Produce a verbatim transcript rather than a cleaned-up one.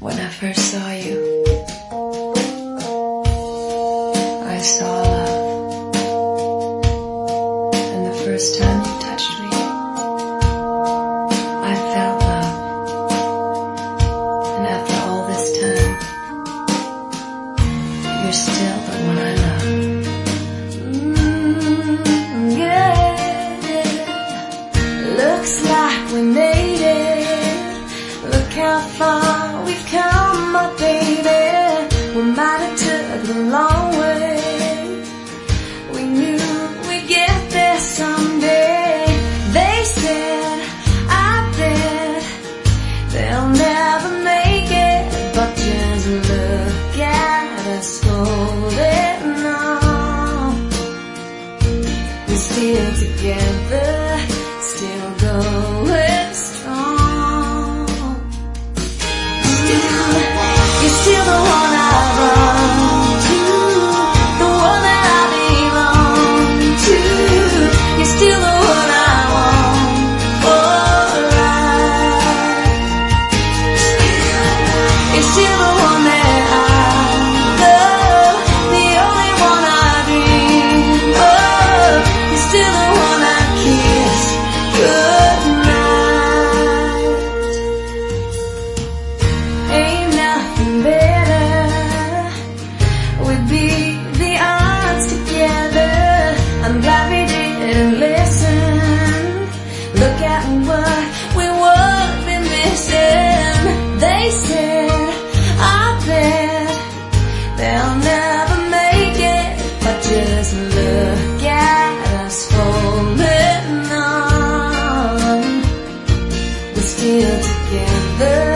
When I first saw you, I saw love. And the first time you touched me, I felt love. And after all this time, you're still the one I love. Mm, yeah. Looks like we made it. Look how far we've come, my baby. We might have took the long way. We knew we'd get there someday. They said, I bet they'll never make it, but just look at us holding on. We're still together, still going strong. You're still the one I run to, the one that I belong to. You're still the one I want for life. You're still the one that I love, the only one I dream of. You're still the one I kiss goodnight. Ain't nothing better. We'd be the odds together. I'm glad we didn't listen. Look at what we would be missing. They said, I bet they'll never make it, but just look at us holding on. We're still together.